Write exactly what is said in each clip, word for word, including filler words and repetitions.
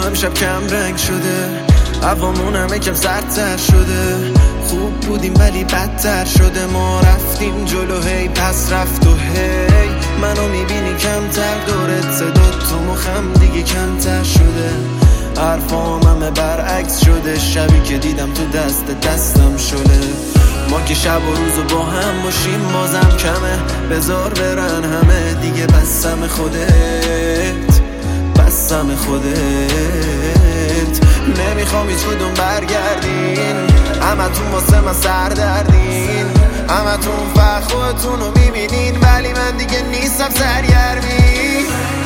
امشب کم رنگ شده، هوامون همه کم سردتر شده. خوب بودیم ولی بدتر شده، ما رفتیم جلو هی پس رفت و هی. منو میبینی کمتر، دورت صدات تو مخم دیگه کمتر شده. حرفام همه برعکس شده، شبی که دیدم تو دست دستم شده. ما که شب و روزو با هم باشیم بازم کمه، بذار برن همه دیگه، بسم خودت بسم خودت. نمیخوام هیچ کدوم برگردین، همه تون واسه من سردردین، همه تون فقط خودتون رو میبینین ولی من دیگه نیستم سرگرمی.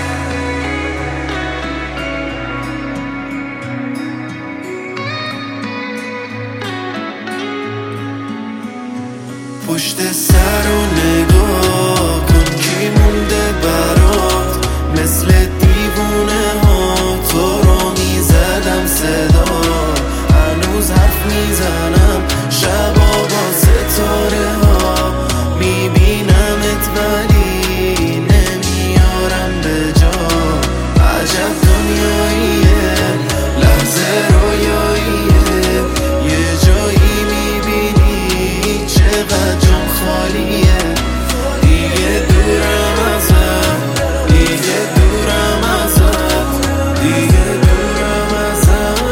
پشت سر رو نگاه کن کی مونده برات، مثل دیوونه ها تو رو میزدم صدا. هنوز حرف میزنم شبا با ستاره ها، میبینمت ولی نمیارم به جا. عجب دنیاییه، لحظه رویاییه، یه جایی میبینی چقدر جام خالیه. دیگه دورم ازت، دیگه دورم ازت، دیگه دورم ازت.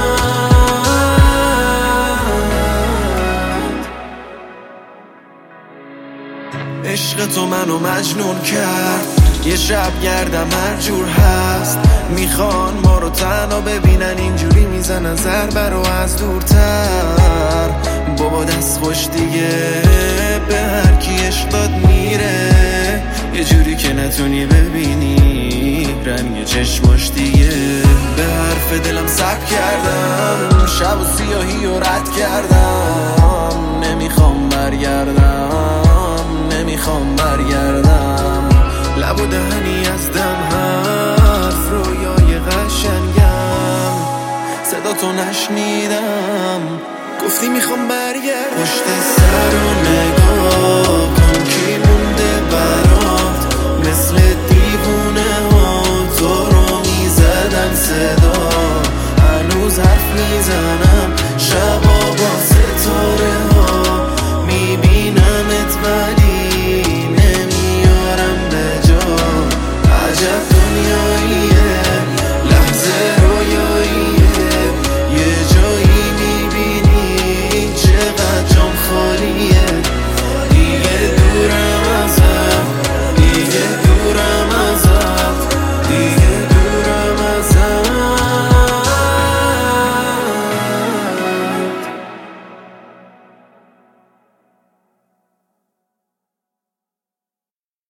عشق تو منو مجنون کرد، یه شب گردم هر جور هست. میخوان ما رو تنها ببینن، اینجوری میزنن ضربه رو از دورتر. بابا دست خوش دیگه، به هر کی عشق داد میره، یه جوری که نتونی ببینی رنگ چشماش دیگه. به حرف دلم سب کردم، شب و سیاهی رو رد کردم. نمیخوام برگردم، نمیخوام برگردم. لب و دهنی از دم حرف، رویای قشنگم، صدا تو نشنیدم، گفتی میخوام برگردم. پشت سر رو نگاه کن کی مونده برات، مثل دیوونه ها تو رو میزدم صدا.